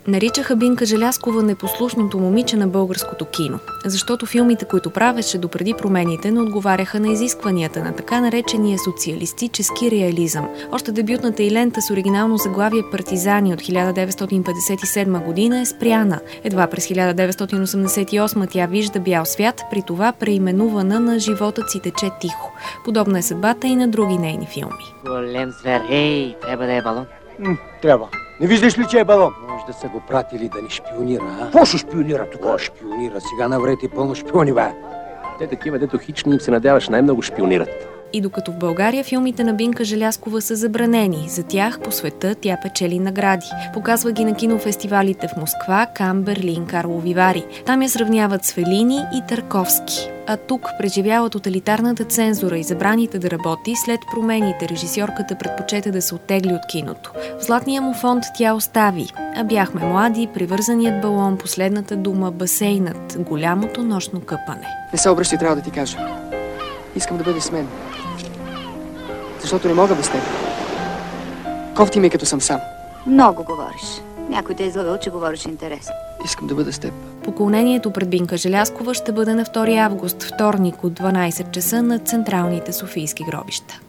Наричаха Бинка Желязкова непослушното момиче на българското кино, защото филмите, които правеше допреди промените, не отговаряха на изискванията на така наречения социалистически реализъм. Още дебютната й лента с оригинално заглавие «Партизани» от 1957 година е спряна. Едва през 1988 тя вижда бял свят, при това преименувана на «Животът си тече тихо». Подобна е съдбата и на други нейни филми. Голем звер, трябва да е балон. Трябва. Не виждаш ли, че е балон? Може да са го пратили да ни шпионира, а? Какво ще шпионира тук? Какво шпионира? Сега навред и пълно шпиони, бе. Те такива, дето хич им се надяваш, най-много шпионират. И докато в България филмите на Бинка Желязкова са забранени, за тях по света тя печели награди. Показва ги на кинофестивалите в Москва, Кан, Берлин, Карлови Вари. Там я сравняват с Фелини и Тарковски. А тук преживяла тоталитарната цензура и забраните да работи, след промените режисьорката предпочете да се оттегли от киното. В златния му фонд тя остави «А бяхме млади», «Привързаният балон», «Последната дума», «Басейнът», «Голямото нощно къпане». Не се обръщай, трябва да ти кажа. Искам да бъдеш с мен. Защото не мога без теб. Кофти ми като съм сам. Много говориш. Някой те е излагал, че говориш интересно. Искам да бъда с теб. Поклонението пред Бинка Желязкова ще бъде на 2 август, вторник от 12 часа на централните софийски гробища.